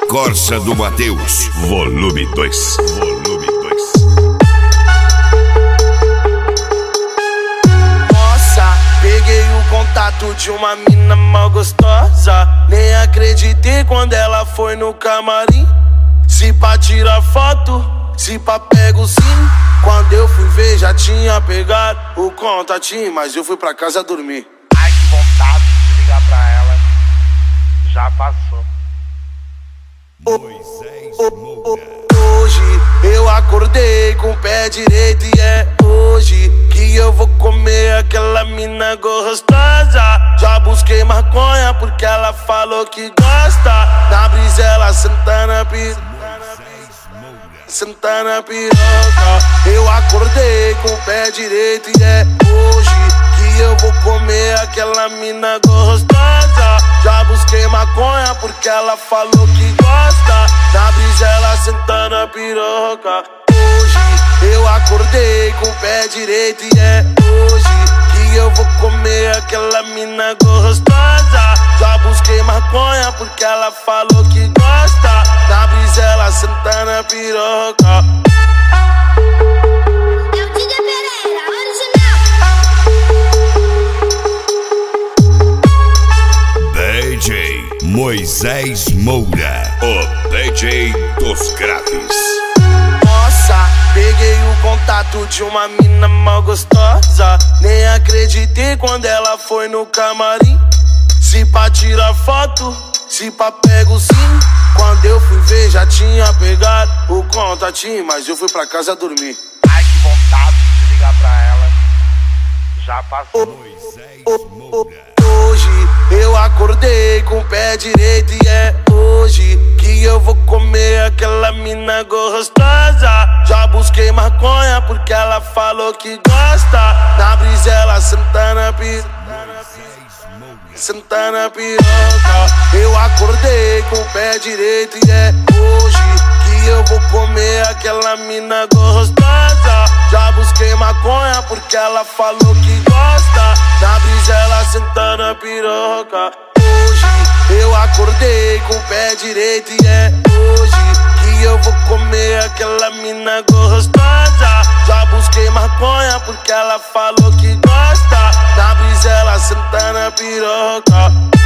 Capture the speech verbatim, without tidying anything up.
Corsa do Mateus, volume dois. Volume dois. Nossa, peguei o contato de uma mina mal gostosa. Nem acreditei quando ela foi no camarim. Se pá tirar foto, se pá pego sim. Quando eu fui ver já tinha pegado o contatinho, mas eu fui pra casa dormir. Ai, que vontade de ligar pra ela. Já passou. Moisés Moura. Hoje eu acordei com o pé direito e é hoje que eu vou comer aquela mina gostosa. Já busquei maconha porque ela falou que gosta. Na brisa ela senta na piroca, senta na piroca. Eu acordei com o pé direito e é hoje que eu vou comer aquela mina gostosa. Já busquei maconha porque ela falou que gosta. Na brisa ela senta na piroca. Hoje eu acordei com o pé direito e é hoje que eu vou comer aquela mina gostosa. Já busquei maconha porque ela falou que gosta. Na brisa ela senta na piroca. D J Moisés Moura, o D J dos graves. Nossa, peguei o contato de uma mina mal gostosa. Nem acreditei quando ela foi no camarim. Se pá tirar foto, se pá pego sim. Quando eu fui ver já tinha pegado o contatinho, mas eu fui pra casa dormir. Ai, que vontade de ligar pra ela. Já passou. Moisés Moura. Hoje eu acordei com o pé direito e é hoje que eu vou comer aquela mina gostosa. Já busquei maconha porque ela falou que gosta. Na brisa ela senta na piroca, senta na piroca. Eu acordei com o pé direito e é hoje que eu vou comer aquela mina gostosa. Já busquei maconha porque ela falou que gosta. Na brisa ela senta na piroca. Hoje eu acordei com o pé direito e é hoje que eu vou comer aquela mina gostosa. Já busquei maconha porque ela falou que gosta. Na brisa ela senta na piroca.